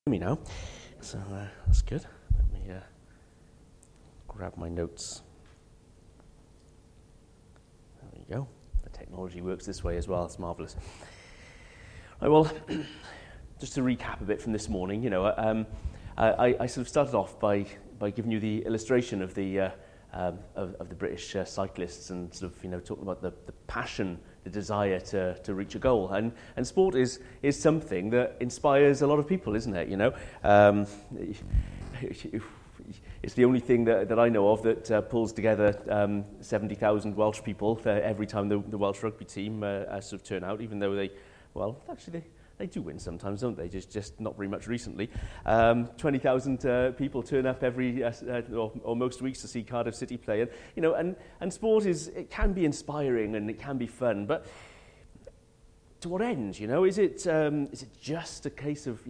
Me now, so that's good. Let me grab my notes. There we go. The technology works this way as well. It's marvelous. Right, well, just to recap a bit from this morning, I sort of started off by giving you the illustration of the British cyclists and sort of talking about the passion, the desire to reach a goal, and sport is something that inspires a lot of people, isn't it? It's the only thing that I know of that pulls together 70,000 Welsh people every time the Welsh rugby team sort of turn out, even though they do win sometimes, don't they? Just not very much recently. 20,000 people turn up every or most weeks to see Cardiff City play, and sport it can be inspiring and it can be fun, but to what end? Is it just a case of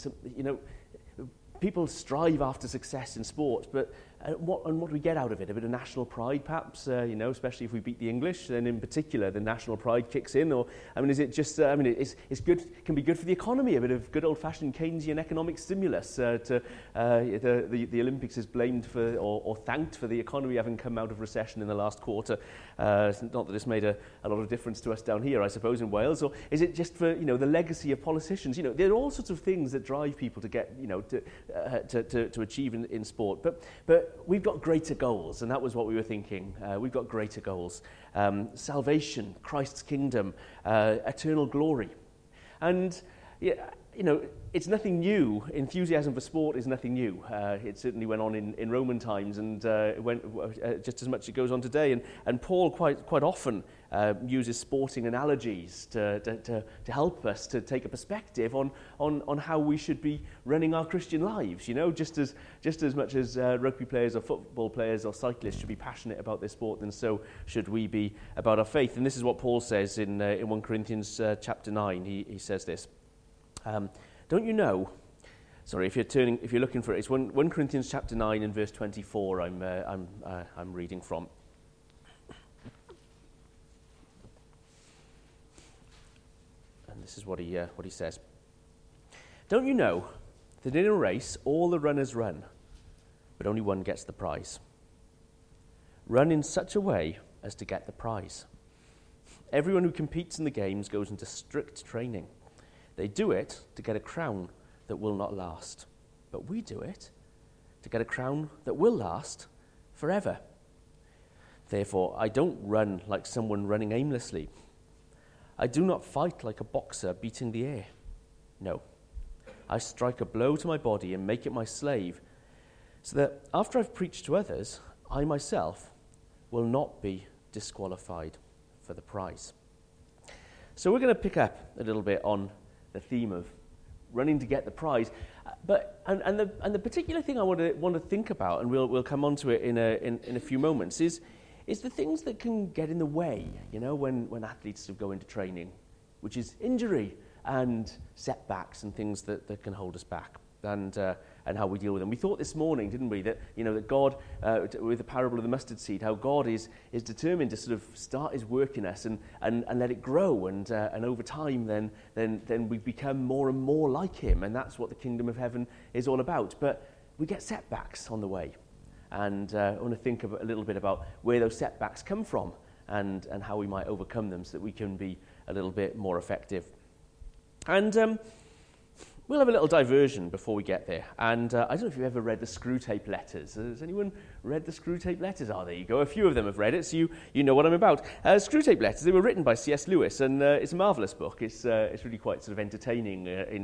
people strive after success in sport, but what do we get out of it? A bit of national pride, perhaps, especially if we beat the English, then in particular the national pride kicks in, is it just, it's good, can be good for the economy, a bit of good old-fashioned Keynesian economic stimulus. The Olympics is blamed for, or thanked for the economy having come out of recession in the last quarter. Not that it's made a lot of difference to us down here, I suppose, in Wales, or is it just for, the legacy of politicians? There are all sorts of things that drive people to get, to achieve in sport, but we've got greater goals, and that was what we were thinking. We've got greater goals. Salvation, Christ's kingdom, eternal glory. And, it's nothing new. Enthusiasm for sport is nothing new. It certainly went on in Roman times, and it went just as much as it goes on today. And Paul quite often uses sporting analogies to help us to take a perspective on how we should be running our Christian lives. Just as much as rugby players or football players or cyclists should be passionate about their sport, then so should we be about our faith. And this is what Paul says in 1 Corinthians chapter 9. He says this. Don't you know? Sorry, if you're looking for it, it's 1 Corinthians chapter 9 and verse 24. I'm reading from. And this is what he says. Don't you know that in a race all the runners run, but only one gets the prize? Run in such a way as to get the prize. Everyone who competes in the games goes into strict training. They do it to get a crown that will not last. But we do it to get a crown that will last forever. Therefore, I don't run like someone running aimlessly. I do not fight like a boxer beating the air. No, I strike a blow to my body and make it my slave, so that after I've preached to others, I myself will not be disqualified for the prize. So we're going to pick up a little bit on the theme of running to get the prize, but the particular thing I want to think about, and we'll come on to it in a few moments, is the things that can get in the way, when athletes go into training, which is injury and setbacks and things that can hold us back, and how we deal with them. We thought this morning, didn't we, that that God, with the parable of the mustard seed, how God is determined to sort of start His work in us and let it grow, and over time then we become more and more like Him, and that's what the kingdom of heaven is all about. But we get setbacks on the way, and I want to think a little bit about where those setbacks come from and how we might overcome them so that we can be a little bit more effective. And we'll have a little diversion before we get there. And I don't know if you've ever read the Screwtape Letters. Has anyone read the Screwtape Letters? Oh, there you go. A few of them have read it, so you know what I'm about. Screwtape Letters, they were written by C.S. Lewis, and it's a marvellous book. It's really quite sort of entertaining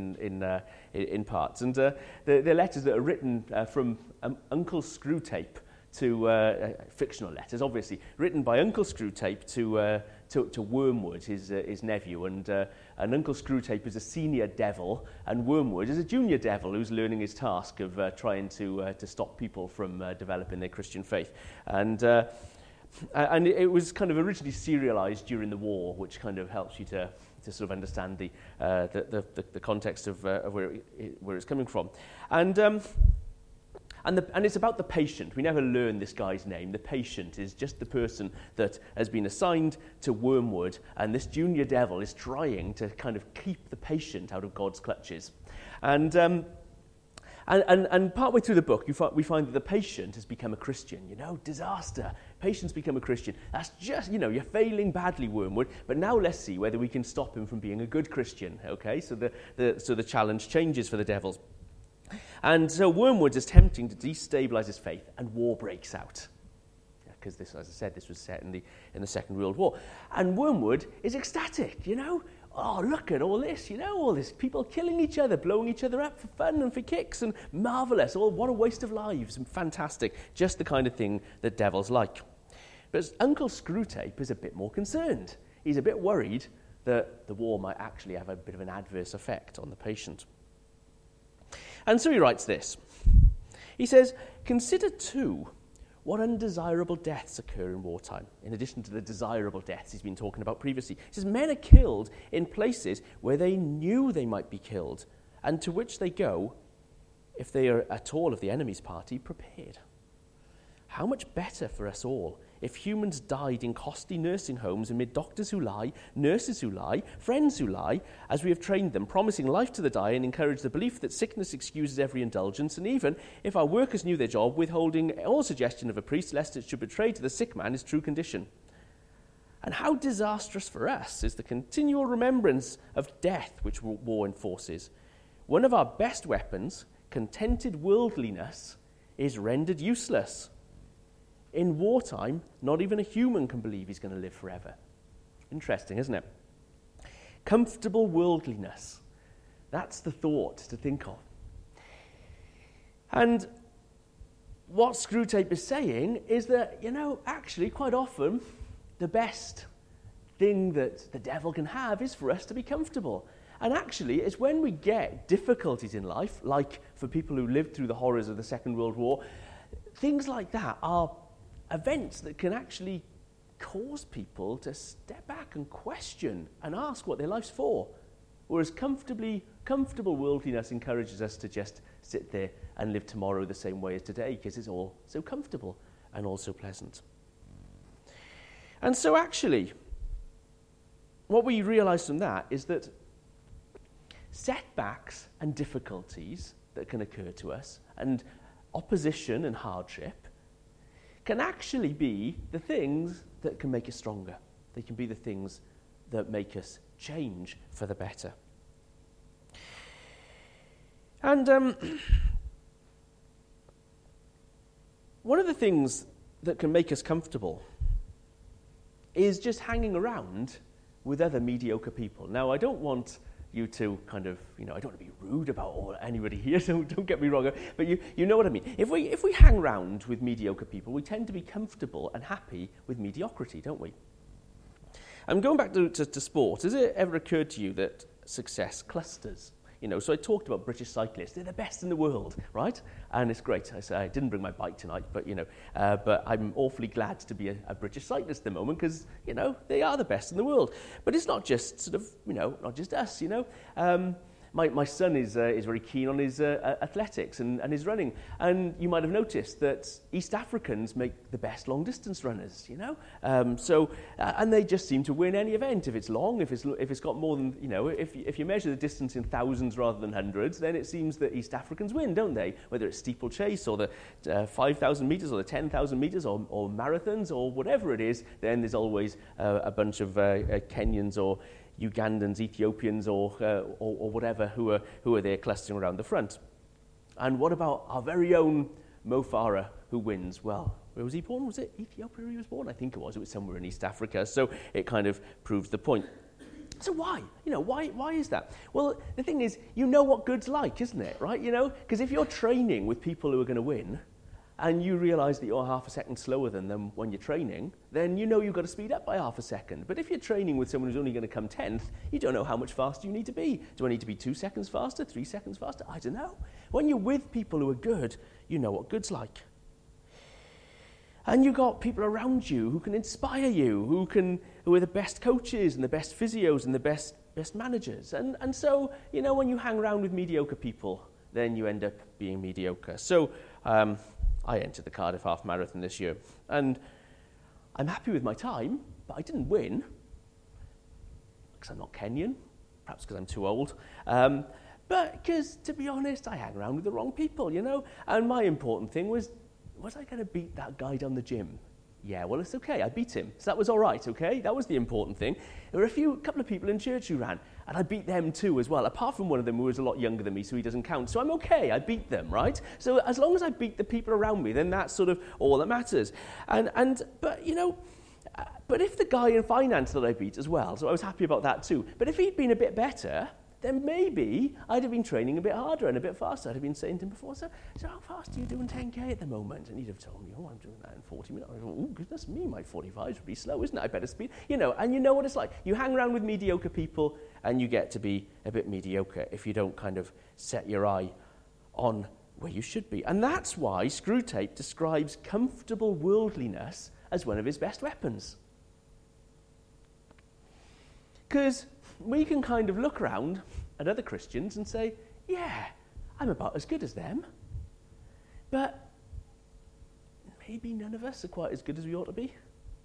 in parts. And they're letters that are written from Uncle Screwtape to fictional letters, obviously, written by Uncle Screwtape to Wormwood, his nephew, and Uncle Screwtape is a senior devil, and Wormwood is a junior devil who's learning his task of trying to stop people from developing their Christian faith. And it was kind of originally serialized during the war, which kind of helps you to sort of understand the context of where it's coming from. And it's about the patient. We never learn this guy's name. The patient is just the person that has been assigned to Wormwood, and this junior devil is trying to kind of keep the patient out of God's clutches. And And partway through the book, we find that the patient has become a Christian. Disaster. Patient's become a Christian. That's just, you're failing badly, Wormwood. But now let's see whether we can stop him from being a good Christian. Okay, so the challenge changes for the devils. And so Wormwood is attempting to destabilize his faith, and war breaks out. Because this, as I said, this was set in the Second World War. And Wormwood is ecstatic, Oh, look at all this, all this people killing each other, blowing each other up for fun and for kicks, and marvellous. Oh, what a waste of lives, and fantastic. Just the kind of thing that devils like. But Uncle Screwtape is a bit more concerned. He's a bit worried that the war might actually have a bit of an adverse effect on the patient. And so he writes this. He says, "Consider too what undesirable deaths occur in wartime, in addition to the desirable deaths he's been talking about previously." He says, "Men are killed in places where they knew they might be killed, and to which they go, if they are at all of the enemy's party, prepared. How much better for us all if humans died in costly nursing homes amid doctors who lie, nurses who lie, friends who lie, as we have trained them, promising life to the dying and encourage the belief that sickness excuses every indulgence, and even, if our workers knew their job, withholding all suggestion of a priest lest it should betray to the sick man his true condition. And how disastrous for us is the continual remembrance of death which war enforces. One of our best weapons, contented worldliness, is rendered useless. In wartime, not even a human can believe he's going to live forever." Interesting, isn't it? Comfortable worldliness. That's the thought to think of. And what Screwtape is saying is that, actually quite often the best thing that the devil can have is for us to be comfortable. And actually, it's when we get difficulties in life, like for people who lived through the horrors of the Second World War, things like that are events that can actually cause people to step back and question and ask what their life's for. Whereas comfortable worldliness encourages us to just sit there and live tomorrow the same way as today, because it's all so comfortable and all so pleasant. And so actually, what we realize from that is that setbacks and difficulties that can occur to us, and opposition and hardship, can actually be the things that can make us stronger. They can be the things that make us change for the better. And one of the things that can make us comfortable is just hanging around with other mediocre people. Now, I don't want you to kind of, I don't want to be rude about anybody here, so don't get me wrong, but you know what I mean. If we hang around with mediocre people, we tend to be comfortable and happy with mediocrity, don't we? I'm going back to sport. Has it ever occurred to you that success clusters? So I talked about British cyclists. They're the best in the world, right? And it's great. I didn't bring my bike tonight, but but I'm awfully glad to be a British cyclist at the moment because they are the best in the world. But it's not just sort of not just us. My son is very keen on his athletics and his running, and you might have noticed that East Africans make the best long-distance runners, and they just seem to win any event. If it's long, if it's got more than, if you measure the distance in thousands rather than hundreds, then it seems that East Africans win, don't they? Whether it's steeplechase or the 5,000 metres or the 10,000 metres or marathons or whatever it is, then there's always a bunch of Kenyans or Ugandans, Ethiopians, or whatever who are there clustering around the front. And what about our very own Mo Farah, who wins? Well, where was he born? Was it Ethiopia he was born? I think it was. It was somewhere in East Africa. So it kind of proves the point. So why? Why is that? Well, the thing is, what good's like, isn't it? Right? Because if you're training with people who are going to win, and you realise that you're half a second slower than them when you're training, then you've got to speed up by half a second. But if you're training with someone who's only going to come 10th, you don't know how much faster you need to be. Do I need to be 2 seconds faster, 3 seconds faster? I don't know. When you're with people who are good, you know what good's like. And you've got people around you who can inspire you, who are the best coaches and the best physios and the best managers. And so, when you hang around with mediocre people, then you end up being mediocre. So, I entered the Cardiff Half Marathon this year, and I'm happy with my time, but I didn't win, because I'm not Kenyan, perhaps because I'm too old. But because, to be honest, I hang around with the wrong people, And my important thing was I going to beat that guy down the gym? Yeah, well, it's okay. I beat him. So that was all right, okay? That was the important thing. There were a couple of people in church who ran, and I beat them too as well, apart from one of them who was a lot younger than me, so he doesn't count. So I'm okay. I beat them, right? So as long as I beat the people around me, then that's sort of all that matters. But if the guy in finance that I beat as well, so I was happy about that too, but if he'd been a bit better, then maybe I'd have been training a bit harder and a bit faster. I'd have been saying to him before, so how fast are you doing 10K at the moment? And he'd have told me, I'm doing that in 40 minutes. I go, oh, goodness me, my 45s would be slow, isn't it? I better speed. And you know what it's like. You hang around with mediocre people and you get to be a bit mediocre if you don't kind of set your eye on where you should be. And that's why Screwtape describes comfortable worldliness as one of his best weapons. Because we can kind of look around at other Christians and say, yeah, I'm about as good as them. But maybe none of us are quite as good as we ought to be.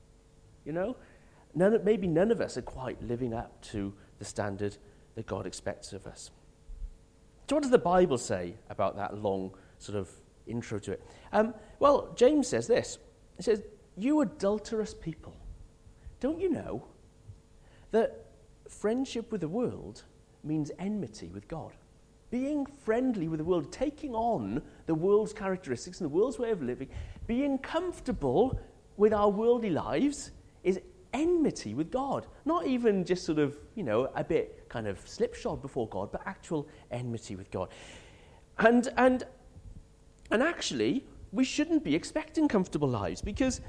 Maybe none of us are quite living up to the standard that God expects of us. So what does the Bible say about that long sort of intro to it? Well, James says this. It says, you adulterous people, don't you know that friendship with the world means enmity with God? Being friendly with the world, taking on the world's characteristics and the world's way of living, being comfortable with our worldly lives is enmity with God. Not even just sort of, a bit kind of slipshod before God, but actual enmity with God. And actually, we shouldn't be expecting comfortable lives because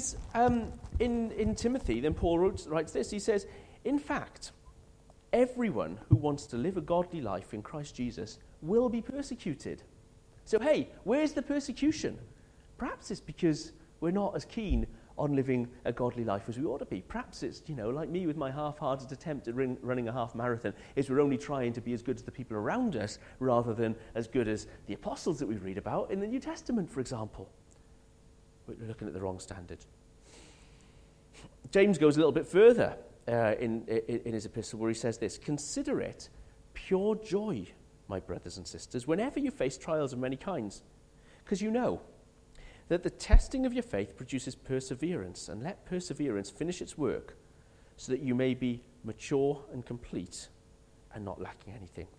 in Timothy, then Paul writes this. He says, in fact, everyone who wants to live a godly life in Christ Jesus will be persecuted. So, hey, where's the persecution? Perhaps it's because we're not as keen on living a godly life as we ought to be. Perhaps it's, like me with my half-hearted attempt at running a half marathon, is we're only trying to be as good as the people around us rather than as good as the apostles that we read about in the New Testament, for example. We're looking at the wrong standard. James goes a little bit further in his epistle where he says this, consider it pure joy, my brothers and sisters, whenever you face trials of many kinds, because you know that the testing of your faith produces perseverance, and let perseverance finish its work so that you may be mature and complete and not lacking anything.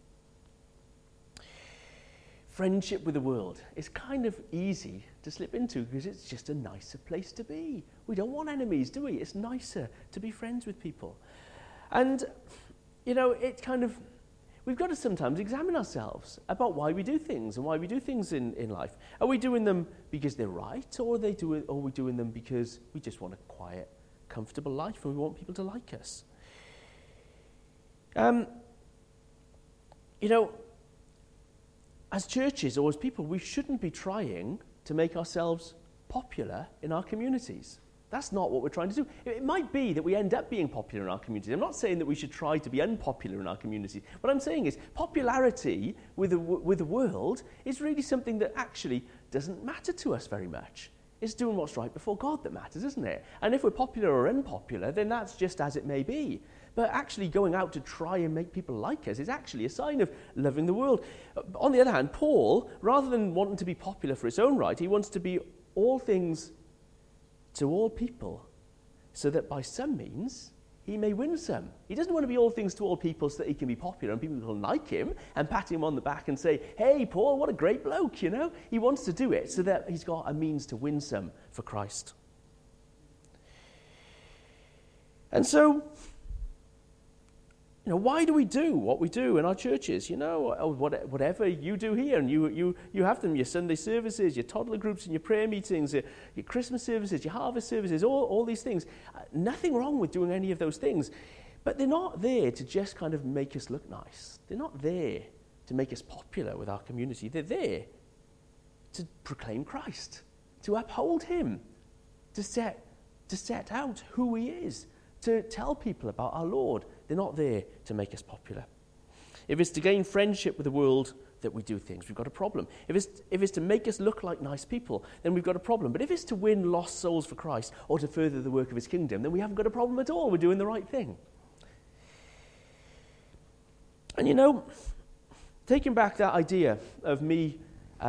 Friendship with the world is kind of easy to slip into because it's just a nicer place to be. We don't want enemies, do we? It's nicer to be friends with people. And, it kind of, we've got to sometimes examine ourselves about why we do things and why we do things in life. Are we doing them because they're right, or are we doing them because we just want a quiet, comfortable life and we want people to like us? As churches or as people, we shouldn't be trying to make ourselves popular in our communities. That's not what we're trying to do. It might be that we end up being popular in our community. I'm not saying that we should try to be unpopular in our community. What I'm saying is popularity with the world is really something that actually doesn't matter to us very much. It's doing what's right before God that matters, isn't it? And if we're popular or unpopular, then that's just as it may be. But actually going out to try and make people like us is actually a sign of loving the world. On the other hand, Paul, rather than wanting to be popular for his own right, he wants to be all things to all people, so that by some means he may win some. He doesn't want to be all things to all people so that he can be popular and people will like him and pat him on the back and say, hey, Paul, what a great bloke, He wants to do it so that he's got a means to win some for Christ. And so, why do we do what we do in our churches? Whatever you do here, and you have them, your Sunday services, your toddler groups and your prayer meetings, your Christmas services, your harvest services, all these things. Nothing wrong with doing any of those things. But they're not there to just kind of make us look nice. They're not there to make us popular with our community. They're there to proclaim Christ, to uphold him, to set out who he is, to tell people about our Lord. They're not there to make us popular. If it's to gain friendship with the world that we do things, we've got a problem. If it's to make us look like nice people, then we've got a problem. But if it's to win lost souls for Christ or to further the work of his kingdom, then we haven't got a problem at all. We're doing the right thing. And taking back that idea of me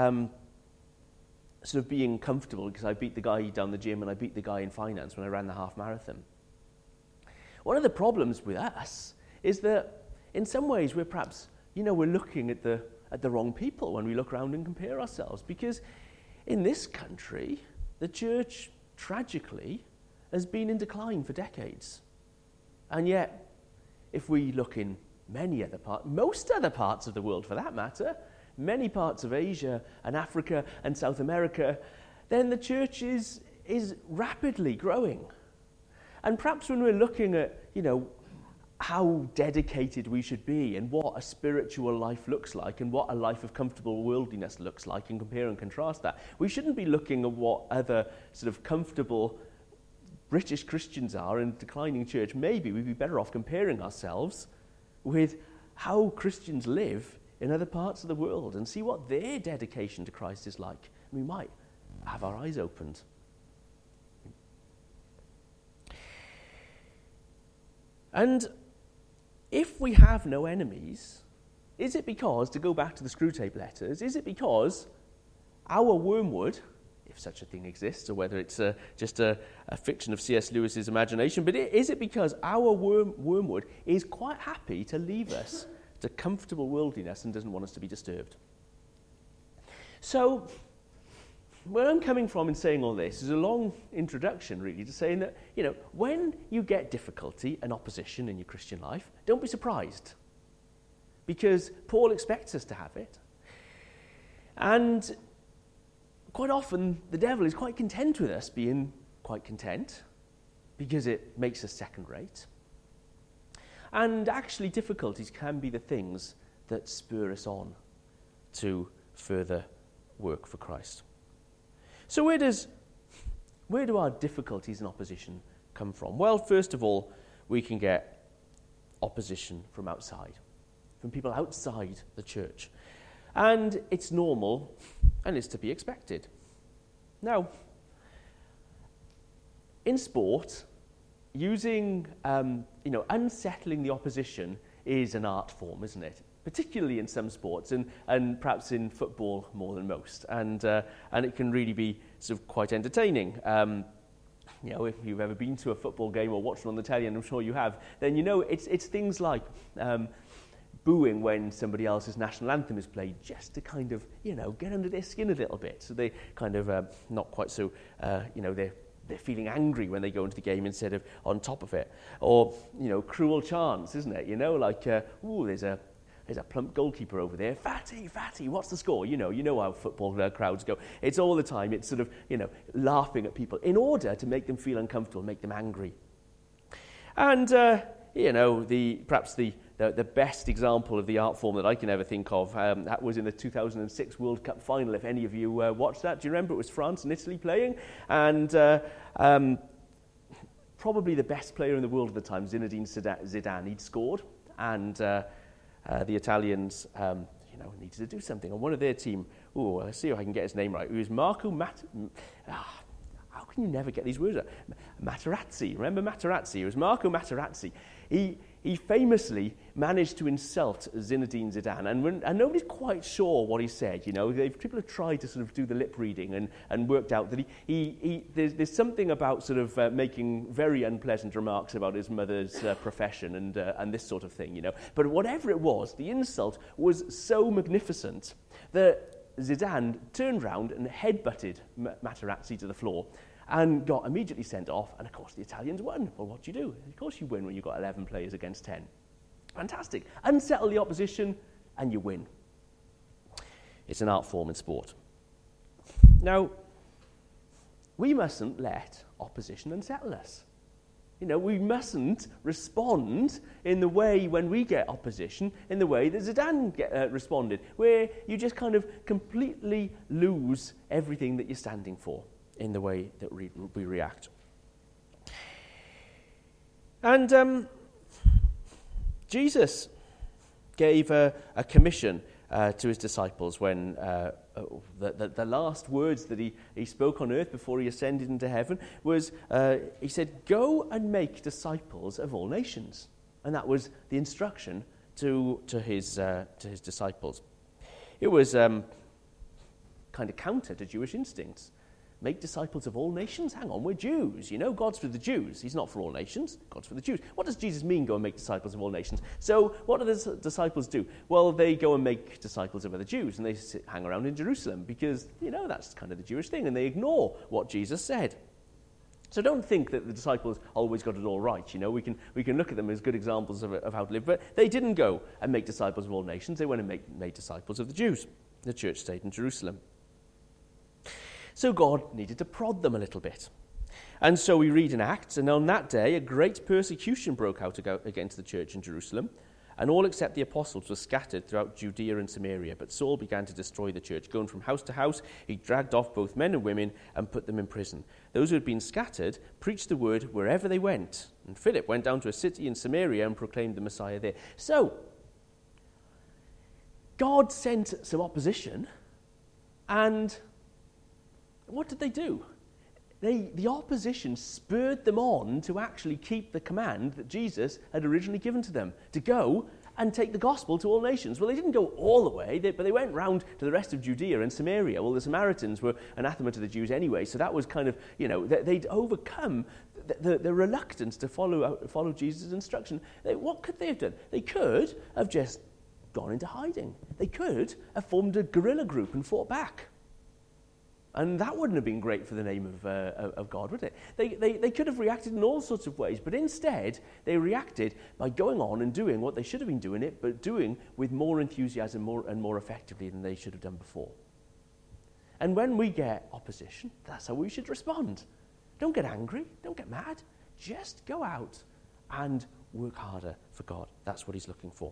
sort of being comfortable because I beat the guy down the gym and I beat the guy in finance when I ran the half marathon. One of the problems with us is that in some ways we're perhaps, we're looking at the wrong people when we look around and compare ourselves, because in this country, the church, tragically, has been in decline for decades. And yet, if we look in most other parts of the world for that matter, many parts of Asia and Africa and South America, then the church is rapidly growing. And perhaps when we're looking at, how dedicated we should be and what a spiritual life looks like and what a life of comfortable worldliness looks like, and compare and contrast that, we shouldn't be looking at what other sort of comfortable British Christians are in declining church. Maybe we'd be better off comparing ourselves with how Christians live in other parts of the world and see what their dedication to Christ is like. We might have our eyes opened. And if we have no enemies, is it because, to go back to the Screwtape Letters, is it because our wormwood, if such a thing exists, or whether it's just a fiction of C.S. Lewis's imagination, but is it because our wormwood is quite happy to leave us to comfortable worldliness and doesn't want us to be disturbed? So, where I'm coming from in saying all this is a long introduction, really, to saying that, when you get difficulty and opposition in your Christian life, don't be surprised, because Paul expects us to have it. And quite often, the devil is quite content with us being quite content, because it makes us second-rate. And actually, difficulties can be the things that spur us on to further work for Christ. So where do our difficulties and opposition come from? Well, first of all, we can get opposition from outside, from people outside the church. And it's normal and it's to be expected. Now, in sport, using, unsettling the opposition is an art form, isn't it? Particularly in some sports, and perhaps in football more than most. And it can really be sort of quite entertaining. If you've ever been to a football game or watched it on the telly, and I'm sure you have, then it's things like booing when somebody else's national anthem is played, just to kind of, get under their skin a little bit. So they kind of not quite so, they're feeling angry when they go into the game instead of on top of it. Or, cruel chants, isn't it? There's a plump goalkeeper over there. Fatty, what's the score? You know how football crowds go. It's all the time. It's sort of, laughing at people in order to make them feel uncomfortable, make them angry. And, perhaps the best example of the art form that I can ever think of, that was in the 2006 World Cup final, if any of you watched that. Do you remember? It was France and Italy playing. And probably the best player in the world at the time, Zinedine Zidane, he'd scored. And the Italians, needed to do something. And one of their team, let's see if I can get his name right. It was Marco how can you never get these words out? Materazzi. Remember Materazzi? It was Marco Materazzi. He famously managed to insult Zinedine Zidane, and nobody's quite sure what he said. People have tried to sort of do the lip reading and worked out that there's something about sort of making very unpleasant remarks about his mother's profession and this sort of thing. But whatever it was, the insult was so magnificent that Zidane turned round and headbutted Materazzi to the floor and got immediately sent off, and of course the Italians won. Well, what do you do? Of course you win when you've got 11 players against 10. Fantastic. Unsettle the opposition and you win. It's an art form in sport. Now, we mustn't let opposition unsettle us. We mustn't respond in the way, when we get opposition, in the way that Zidane responded, where you just kind of completely lose everything that you're standing for in the way that we react. And Jesus gave a commission to his disciples when the last words that he spoke on earth before he ascended into heaven was, he said, "Go and make disciples of all nations." And that was the instruction to his disciples. It was kind of counter to Jewish instincts. Make disciples of all nations? Hang on, we're Jews. God's for the Jews. He's not for all nations. God's for the Jews. What does Jesus mean, go and make disciples of all nations? So what do the disciples do? Well, they go and make disciples of other Jews, and they hang around in Jerusalem because, that's kind of the Jewish thing, and they ignore what Jesus said. So don't think that the disciples always got it all right. We can look at them as good examples of how to live, but they didn't go and make disciples of all nations. They went and made disciples of the Jews. The church stayed in Jerusalem. So God needed to prod them a little bit. And so we read in Acts, and on that day a great persecution broke out against the church in Jerusalem, and all except the apostles were scattered throughout Judea and Samaria. But Saul began to destroy the church. Going from house to house, he dragged off both men and women and put them in prison. Those who had been scattered preached the word wherever they went. And Philip went down to a city in Samaria and proclaimed the Messiah there. So, God sent some opposition, and what did they do? The opposition spurred them on to actually keep the command that Jesus had originally given to them, to go and take the gospel to all nations. Well, they didn't go all the way, but they went round to the rest of Judea and Samaria. Well, the Samaritans were anathema to the Jews anyway, so that was kind of, they'd overcome the reluctance to follow Jesus' instruction. What could they have done? They could have just gone into hiding. They could have formed a guerrilla group and fought back. And that wouldn't have been great for the name of God, would it? They could have reacted in all sorts of ways, but instead they reacted by going on and doing what they should have been doing it, but doing with more enthusiasm and more effectively than they should have done before. And when we get opposition, that's how we should respond. Don't get angry, don't get mad, just go out and work harder for God. That's what he's looking for.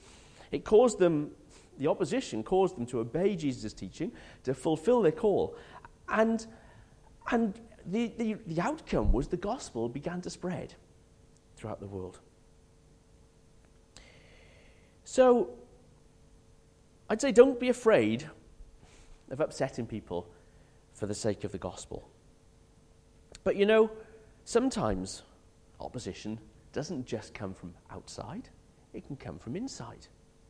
The opposition caused them to obey Jesus' teaching, to fulfill their call. And the outcome was the gospel began to spread throughout the world. So, I'd say don't be afraid of upsetting people for the sake of the gospel. But sometimes opposition doesn't just come from outside, it can come from inside.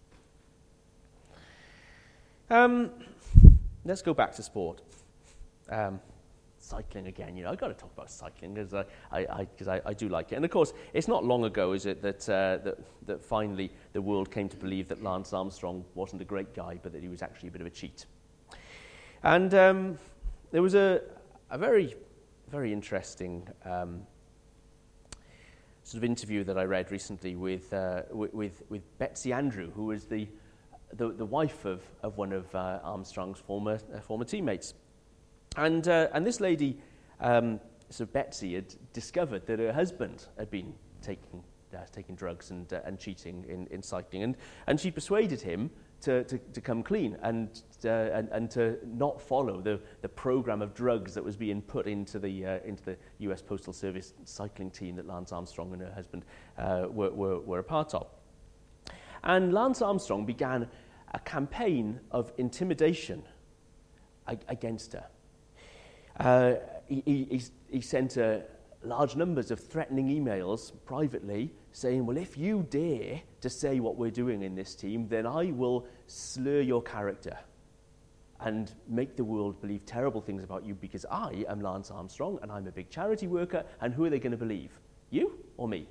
Let's go back to sport. Cycling again. I've got to talk about cycling because I do like it. And of course, it's not long ago, is it, that finally the world came to believe that Lance Armstrong wasn't a great guy, but that he was actually a bit of a cheat. And there was a very, very interesting sort of interview that I read recently with Betsy Andrew, who was the wife of one of Armstrong's former teammates. And this lady, so Betsy, had discovered that her husband had been taking drugs and cheating in cycling, and she persuaded him to come clean and to not follow the program of drugs that was being put into the US Postal Service cycling team that Lance Armstrong and her husband were a part of. And Lance Armstrong began a campaign of intimidation against her. He sent her large numbers of threatening emails privately saying, well, if you dare to say what we're doing in this team, then I will slur your character and make the world believe terrible things about you because I am Lance Armstrong and I'm a big charity worker, and who are they going to believe? You or me?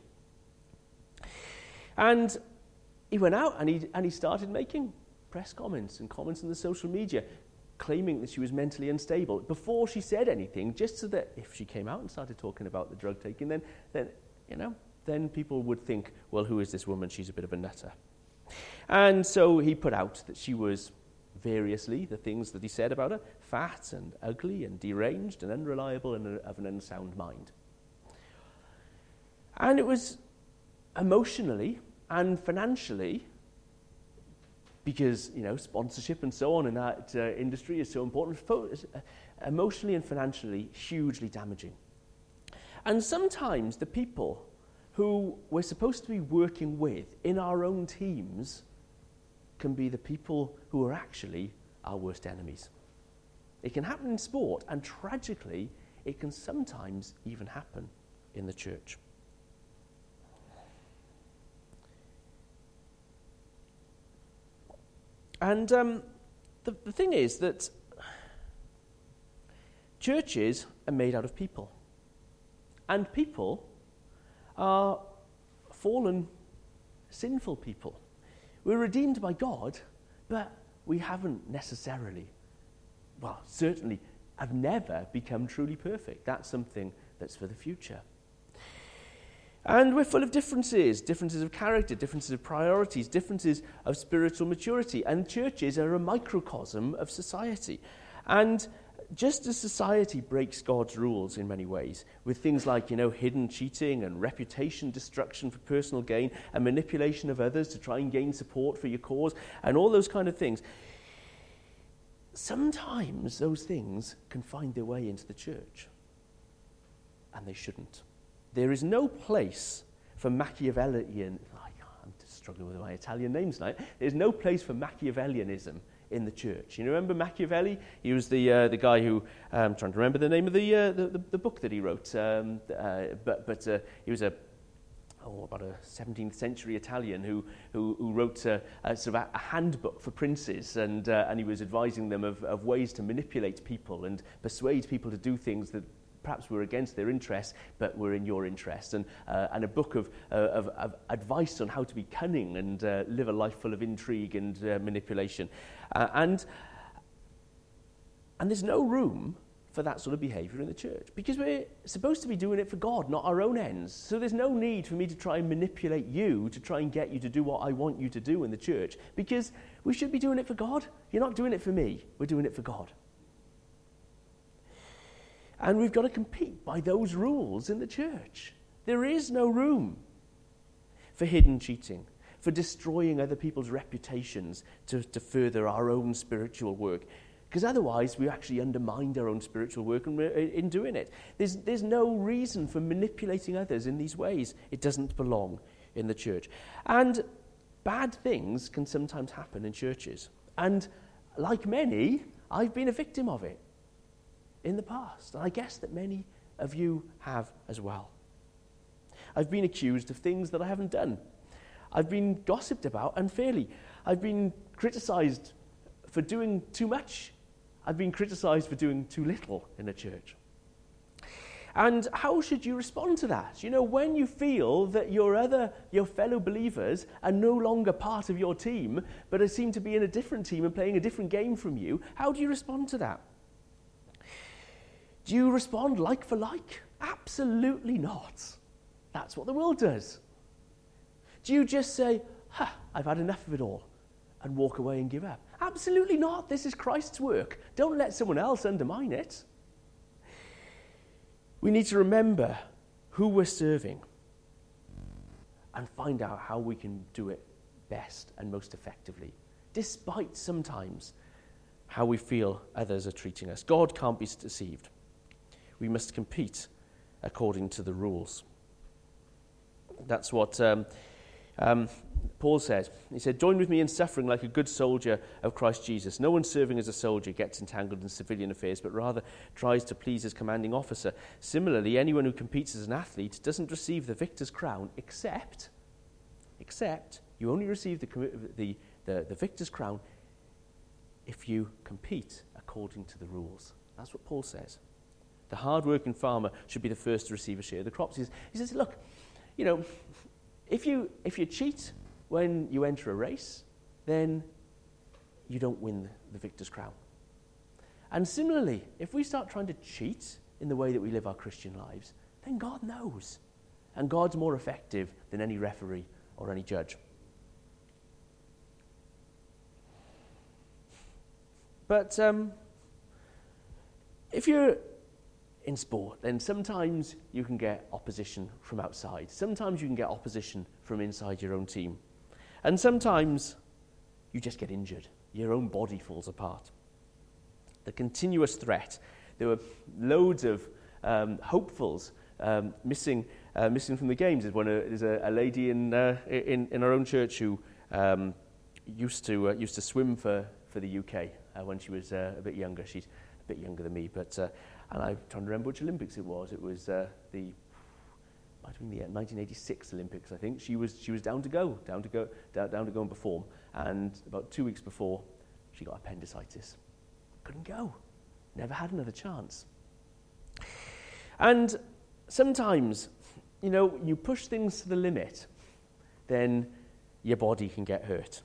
And he went out and he started making press comments and comments on the social media, claiming that she was mentally unstable before she said anything, just so that if she came out and started talking about the drug taking, then people would think, well, who is this woman? She's a bit of a nutter. And so he put out that she was variously, the things that he said about her, fat and ugly and deranged and unreliable and of an unsound mind. And it was emotionally and financially, because sponsorship and so on in that industry is so important, emotionally and financially hugely damaging. And sometimes the people who we're supposed to be working with in our own teams can be the people who are actually our worst enemies. It can happen in sport, and tragically, it can sometimes even happen in the church. And the thing is that churches are made out of people. And people are fallen, sinful people. We're redeemed by God, but we haven't necessarily, well, certainly have never become truly perfect. That's something that's for the future. And we're full of differences of character, differences of priorities, differences of spiritual maturity. And churches are a microcosm of society. And just as society breaks God's rules in many ways, with things like, hidden cheating and reputation destruction for personal gain and manipulation of others to try and gain support for your cause and all those kind of things, sometimes those things can find their way into the church. And they shouldn't. There is no place for Machiavellian... I'm just struggling with my Italian names tonight. There's no place for Machiavellianism in the church. You remember Machiavelli? He was the guy who... I'm trying to remember the name of the book that he wrote. But he was about a 17th century Italian who wrote sort of a handbook for princes, and he was advising them of ways to manipulate people and persuade people to do things that perhaps were against their interests, but were in your interest, and a book of advice on how to be cunning and live a life full of intrigue and manipulation. And there's no room for that sort of behaviour in the church, because we're supposed to be doing it for God, not our own ends. So there's no need for me to try and manipulate you to try and get you to do what I want you to do in the church, because we should be doing it for God. You're not doing it for me, we're doing it for God. And we've got to compete by those rules in the church. There is no room for hidden cheating, for destroying other people's reputations to further our own spiritual work. Because otherwise we actually undermined our own spiritual work in doing it. There's no reason for manipulating others in these ways. It doesn't belong in the church. And bad things can sometimes happen in churches. And like many, I've been a victim of it in the past. And I guess that many of you have as well. I've been accused of things that I haven't done. I've been gossiped about unfairly. I've been criticised for doing too much. I've been criticised for doing too little in a church. And how should you respond to that? When you feel that your fellow believers are no longer part of your team, but seem to be in a different team and playing a different game from you, how do you respond to that? Do you respond like for like? Absolutely not. That's what the world does. Do you just say, I've had enough of it all, and walk away and give up? Absolutely not. This is Christ's work. Don't let someone else undermine it. We need to remember who we're serving and find out how we can do it best and most effectively, despite sometimes how we feel others are treating us. God can't be deceived. We must compete according to the rules. That's what Paul says. He said, "Join with me in suffering like a good soldier of Christ Jesus. No one serving as a soldier gets entangled in civilian affairs, but rather tries to please his commanding officer. Similarly, anyone who competes as an athlete doesn't receive the victor's crown, except you only receive the victor's crown if you compete according to the rules." That's what Paul says. The hard-working farmer should be the first to receive a share of the crops. He says, look, if you cheat when you enter a race, then you don't win the victor's crown. And similarly, if we start trying to cheat in the way that we live our Christian lives, then God knows. And God's more effective than any referee or any judge. But if you're in sport, then sometimes you can get opposition from outside. Sometimes you can get opposition from inside your own team. And sometimes you just get injured. Your own body falls apart. The continuous threat. There were loads of hopefuls missing from the games. There's a lady in our own church who used to swim for the UK when she was a bit younger. She's a bit younger than me, but and I'm trying to remember which Olympics it was. It was might have been the 1986 Olympics, I think. She was down to go and perform. And about 2 weeks before, she got appendicitis. Couldn't go. Never had another chance. And sometimes, you push things to the limit, then your body can get hurt.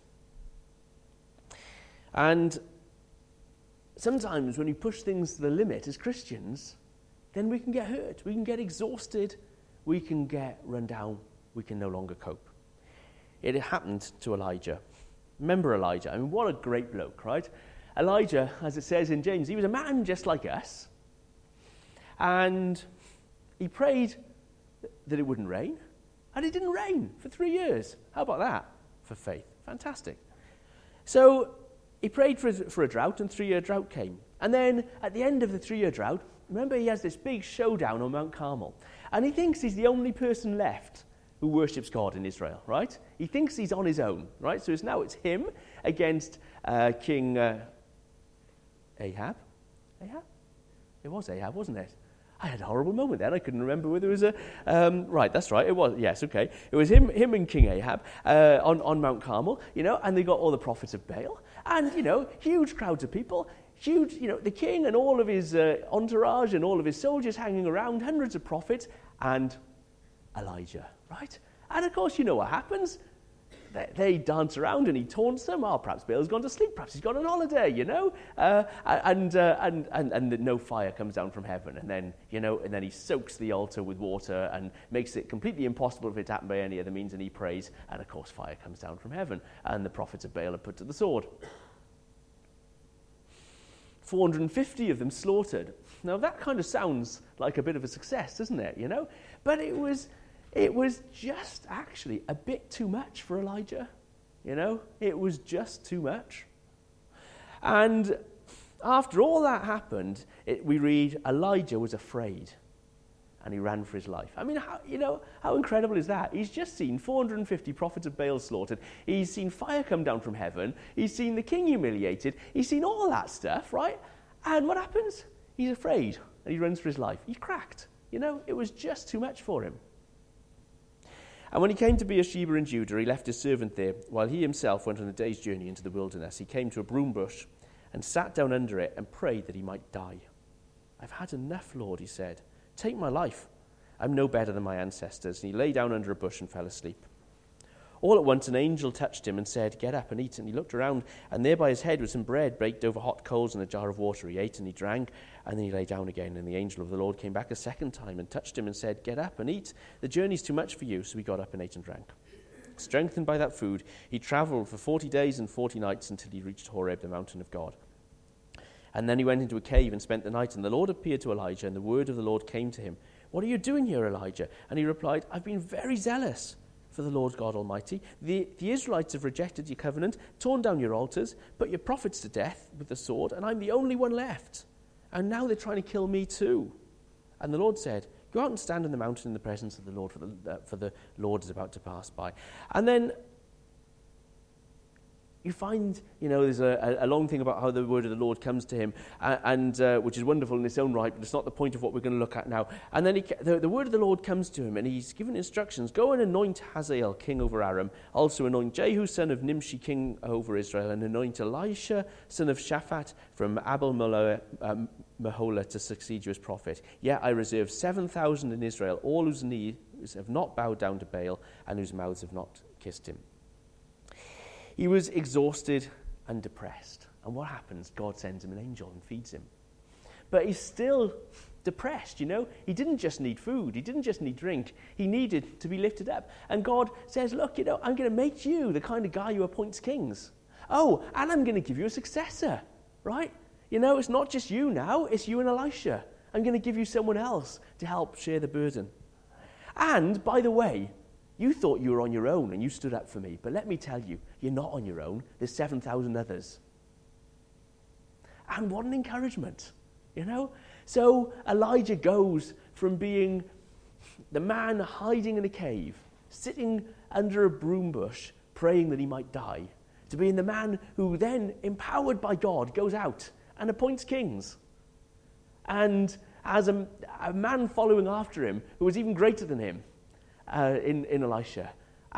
And sometimes when we push things to the limit as Christians, then we can get hurt, we can get exhausted, we can get run down, we can no longer cope. It happened to Elijah. Remember Elijah? I mean, what a great bloke, right? Elijah, as it says in James, he was a man just like us. And he prayed that it wouldn't rain. And it didn't rain for 3 years. How about that for faith? Fantastic. So he prayed for a drought, and 3-year drought came. And then at the end of the 3-year drought, remember he has this big showdown on Mount Carmel. And he thinks he's the only person left who worships God in Israel, right? He thinks he's on his own, right? So it's him against King Ahab. Ahab? It was Ahab, wasn't it? I had a horrible moment then. I couldn't remember whether it was a... right, that's right. It was. Yes, okay. It was him and King Ahab on Mount Carmel, and they got all the prophets of Baal. And, huge crowds of people, huge, the king and all of his entourage and all of his soldiers hanging around, hundreds of prophets, and Elijah, right? And, of course, you know what happens. They dance around and he taunts them. Oh, perhaps Baal's gone to sleep. Perhaps he's gone on holiday, and no fire comes down from heaven. And then he soaks the altar with water and makes it completely impossible for it to happen by any other means. And he prays. And, of course, fire comes down from heaven. And the prophets of Baal are put to the sword. 450 of them slaughtered. Now, that kind of sounds like a bit of a success, doesn't it, But it was just actually a bit too much for Elijah. It was just too much. And after all that happened, we read Elijah was afraid and he ran for his life. I mean, how incredible is that? He's just seen 450 prophets of Baal slaughtered. He's seen fire come down from heaven. He's seen the king humiliated. He's seen all that stuff, right? And what happens? He's afraid and he runs for his life. He's cracked. It was just too much for him. And when he came to Beersheba in Judah, he left his servant there, while he himself went on a day's journey into the wilderness. He came to a broom bush and sat down under it and prayed that he might die. "I've had enough, Lord," he said. "Take my life. I'm no better than my ancestors." And he lay down under a bush and fell asleep. All at once an angel touched him and said, "Get up and eat." And he looked around, and there by his head was some bread baked over hot coals and a jar of water. He ate and he drank, and then he lay down again. And the angel of the Lord came back a second time and touched him and said, "Get up and eat. The journey's too much for you." So he got up and ate and drank. Strengthened by that food, he traveled for 40 days and 40 nights until he reached Horeb, the mountain of God. And then he went into a cave and spent the night. And the Lord appeared to Elijah, and the word of the Lord came to him. "What are you doing here, Elijah?" And he replied, "I've been very zealous for the Lord God Almighty. The Israelites have rejected your covenant, torn down your altars, put your prophets to death with the sword, and I'm the only one left. And now they're trying to kill me too." And the Lord said, "Go out and stand in the mountain in the presence of the Lord, for the Lord is about to pass by." And then you find, there's a long thing about how the word of the Lord comes to him, and which is wonderful in its own right, but it's not the point of what we're going to look at now. And then the word of the Lord comes to him, and he's given instructions. "Go and anoint Hazael king over Aram. Also anoint Jehu son of Nimshi king over Israel, and anoint Elisha son of Shaphat from Abel-Meholah to succeed you as prophet. Yet I reserve 7,000 in Israel, all whose knees have not bowed down to Baal, and whose mouths have not kissed him." He was exhausted and depressed. And what happens? God sends him an angel and feeds him. But he's still depressed, He didn't just need food. He didn't just need drink. He needed to be lifted up. And God says, "Look, I'm going to make you the kind of guy who appoints kings. Oh, and I'm going to give you a successor, right? It's not just you now. It's you and Elisha. I'm going to give you someone else to help share the burden. And, by the way, you thought you were on your own and you stood up for me. But let me tell you, you're not on your own. There's 7,000 others." And what an encouragement, So Elijah goes from being the man hiding in a cave, sitting under a broom bush, praying that he might die, to being the man who then, empowered by God, goes out and appoints kings. And has a man following after him who was even greater than him. In Elisha, and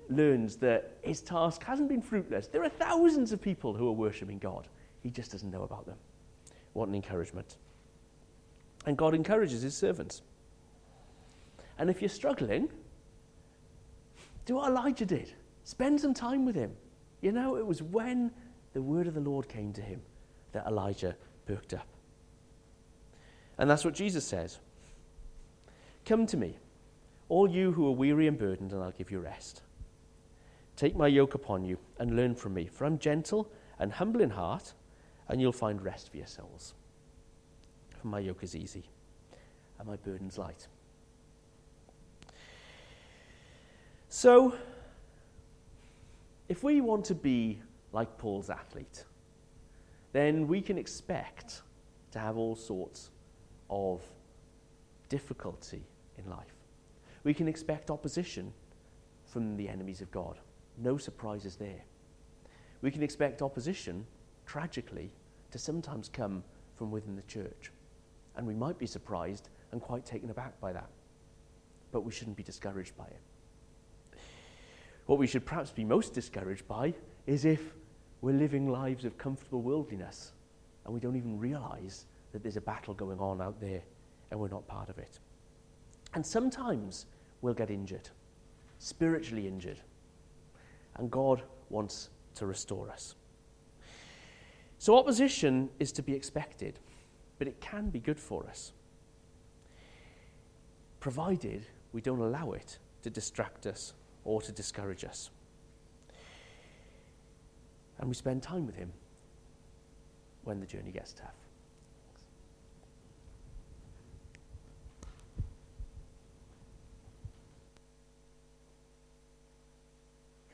learns that his task hasn't been fruitless. There are thousands of people who are worshipping God. He just doesn't know about them. What an encouragement. And God encourages his servants. And if you're struggling, do what Elijah did. Spend some time with him. You know, it was when the word of the Lord came to him that Elijah perked up. And that's what Jesus says. Come to me, all you who are weary and burdened, and I'll give you rest. Take my yoke upon you and learn from me, for I'm gentle and humble in heart, and you'll find rest for your souls. For my yoke is easy, and my burden's light. So, if we want to be like Paul's athlete, then we can expect to have all sorts of difficulty in life. We can expect opposition from the enemies of God. No surprises there. We can expect opposition, tragically, to sometimes come from within the church. And we might be surprised and quite taken aback by that. But we shouldn't be discouraged by it. What we should perhaps be most discouraged by is if we're living lives of comfortable worldliness and we don't even realize that there's a battle going on out there and we're not part of it. And sometimes we'll get injured, spiritually injured. And God wants to restore us. So opposition is to be expected, but it can be good for us, provided we don't allow it to distract us or to discourage us. And we spend time with him when the journey gets tough.